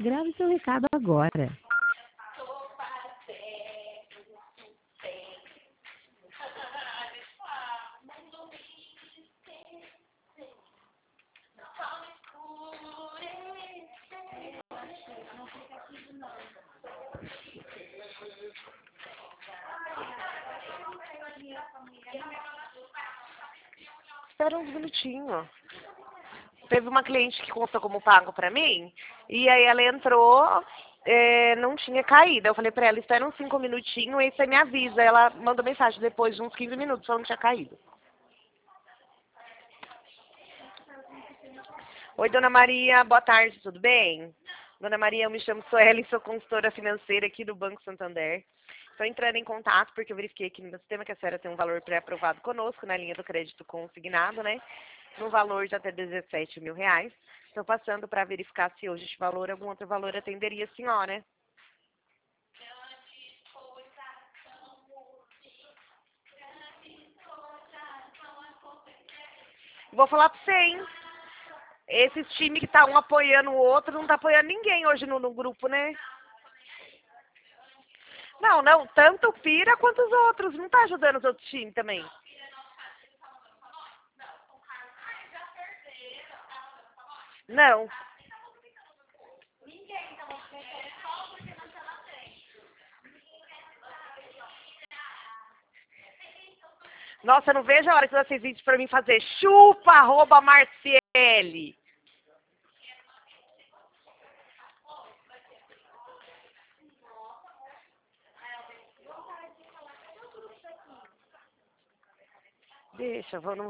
Grave seu recado agora. Espera uns minutinhos. Teve uma cliente que constou como pago pra mim, e aí ela entrou, não tinha caído. Eu falei pra ela, espera uns 5 minutinhos e você me avisa. Ela mandou mensagem depois de uns 15 minutos, falando que tinha caído. Oi, Dona Maria, boa tarde, tudo bem? Dona Maria, eu me chamo Sueli, sou consultora financeira aqui do Banco Santander. Estou entrando em contato porque eu verifiquei aqui no meu sistema que a senhora tem um valor pré-aprovado conosco na linha do crédito consignado, né? No valor de até R$17.000. Estou passando para verificar se hoje este valor, algum outro valor atenderia a senhora. Vou falar para você, hein? Esses times que tá um apoiando o outro, não tá apoiando ninguém hoje no grupo, né? Não, tanto o Pira quanto os outros. Não tá ajudando os outros times também. Não. Nossa, eu não vejo a hora que vocês virem pra mim fazer chupa, @Marciele. Deixa, vou no